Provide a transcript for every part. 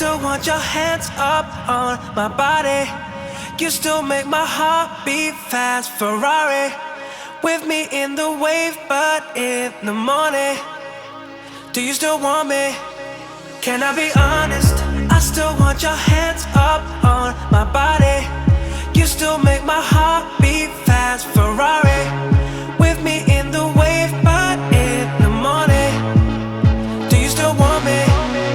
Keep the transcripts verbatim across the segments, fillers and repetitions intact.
still want your hands up on my body. You still make my heart beat fast. Ferrari with me in the wave, but in the morning. Do you still want me? Can I be honest? I still want your hands up on my body. You still make my heart beat fast. Ferrari with me in the wave, but in the morning. Do you still want me?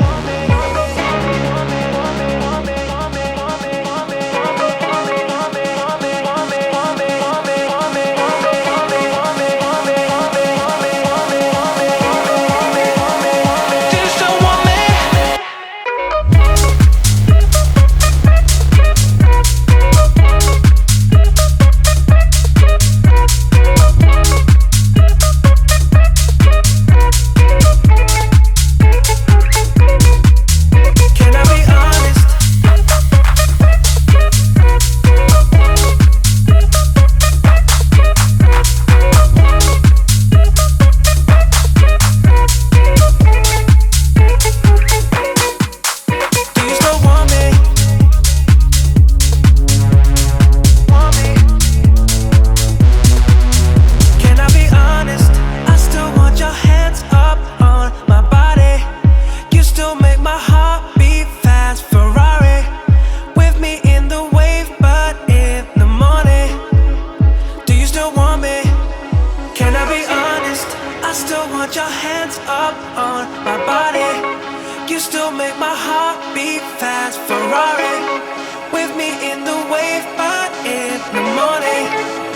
You still make my heart beat fast. Ferrari with me in the wave, but in the morning.